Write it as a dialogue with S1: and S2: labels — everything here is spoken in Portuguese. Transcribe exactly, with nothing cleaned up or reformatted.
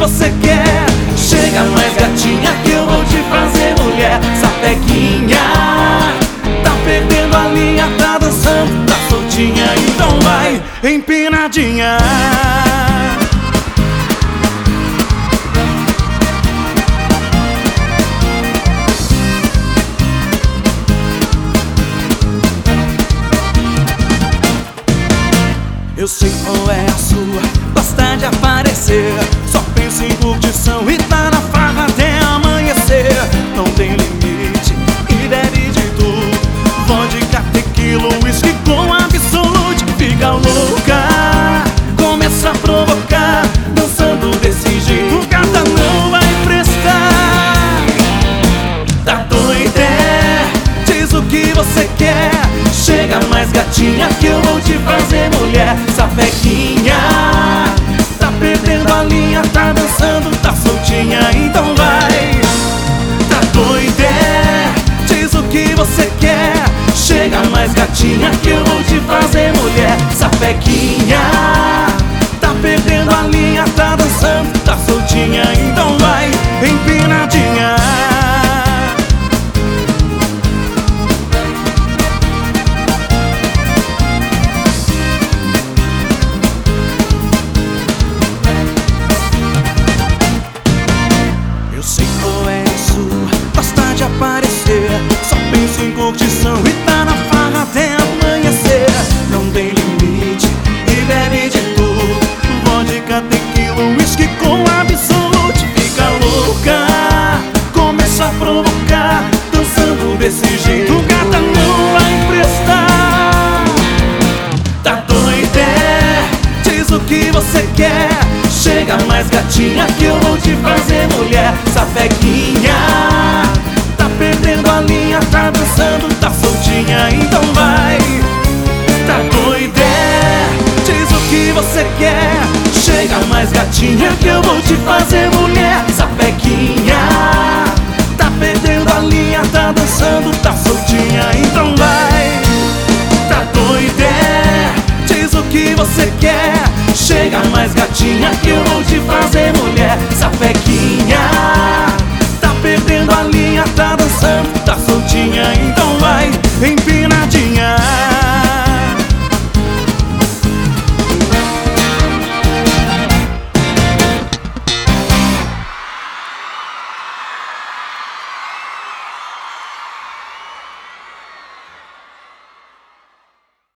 S1: você quer. Chega mais gatinha que eu vou te fazer mulher. Sapequinha, tá perdendo a linha, tá dançando, tá soltinha, então vai empinadinha. Eu sei qual é a sua, gosta de aparecer, só pensa em curtição e tá na farra até amanhecer. Não tem limite e bebe de tudo, vodka, tequila, whisky com absolute. Fica louca, começa a provocar, dançando desse jeito, gata, não vai prestar. Tá doida, é? Diz o que você quer. Chega mais gatinha que eu vou te fazer mulher. Sapequinha, tá perdendo a linha, tá dançando, tá soltinha, então vai. Tá doida, é? Diz o que você quer. Chega mais gatinha que eu vou te fazer mulher. Sapequinha, tá perdendo a linha, tá dançando, tá soltinha, então vai empinadinha. Aparecer, só pensa em curtição e tá na farra até amanhecer. Não tem limite e bebe de tudo, vodka, tequila, whisky com absolute. Fica louca, começa a provocar, dançando desse jeito, gata, não vai prestar. Tá doida, é? Diz o que você quer. Chega mais gatinha que eu vou te fazer mulher. Sapequinha, perdendo a linha, tá dançando, tá soltinha, então vai. Tá doida, é? Diz o que você quer. Chega mais gatinha que eu vou te fazer mulher. Sapequinha, tá perdendo a linha, tá dançando, tá soltinha, então vai. Tá doida, é? Diz o que você quer. Chega mais gatinha que